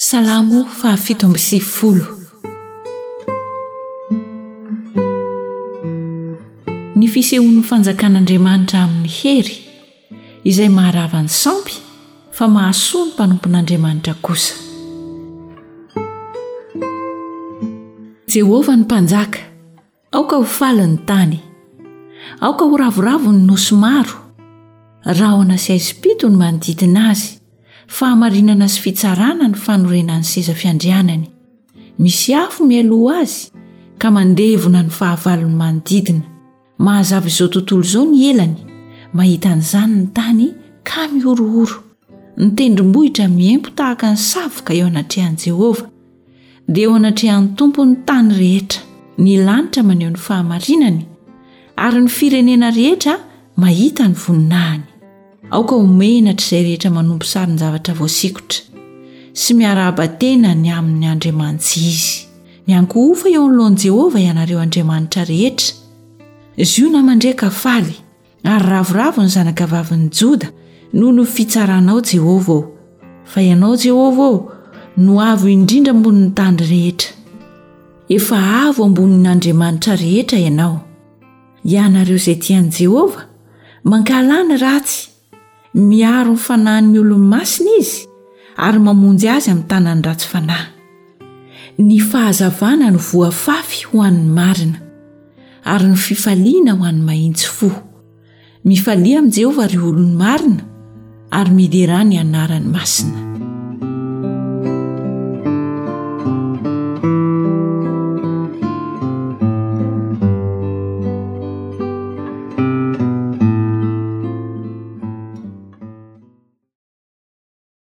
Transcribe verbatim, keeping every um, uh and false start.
Salamo fahafito amby sivifolo. Ny fisehoan'ny fanjakan'Andriamanitra amin'ny hery izay maharava ny sampy fa mahasoa ny mpanompon'Andriamanitra kosa. Jehovah ny mpanjaka, aoka ho faly ny tany, aoka ho ravoravo ny nosy maro, rahona sy aizipito ny manodidina azy, fahamarinana sy fitsarana ny fanorenan'ny seza fiandrianany. Misy afo mialoha azy ka mandevona ny fahavalony manodidina. Mahazava izao tontolo izao ny elany, mahita an'izany ny tany ka miorooro. Ny tendrombohitra miempo tahaka ny savoka eo anatrehan'i Jehovah, dia eo anatrehan'ny tompony tany rehetra. Ny lanitra maneho ny fahamarinany, ary ny firenena rehetra mahita ny voninahiny. Aoka homenatra izay rehetra manompo sarin zavatra voasikotra, sy miara-batena ny amin'ny Andriamanitra izy. Miankohofa eo anoloan'i Jehovah ianareo Andriamanitra rehetra. Zio namandreka faly, ary ravoravo ny zanakavavin'i Joda noho ny fitsaranao Jehovah. Fa ianao Jehovah no avo indrindra ambonin'ny tany rehetra. Efa avo ambonin'Andriamanitra rehetra ianao. Ianareo izay tian'i Jehovah, mankalany ratsy, miaro ny fanahin'ny olony masina izy, ary mamonjy azy amin'ny tanany ratsy fanahy. Ny fahazavana no voafafy ho an'ny marina, ary ny fifaliana ho an'ny mahitsy fo. Mifalia amin'i Jehovah ry olony marina, ary miderany anarany masina.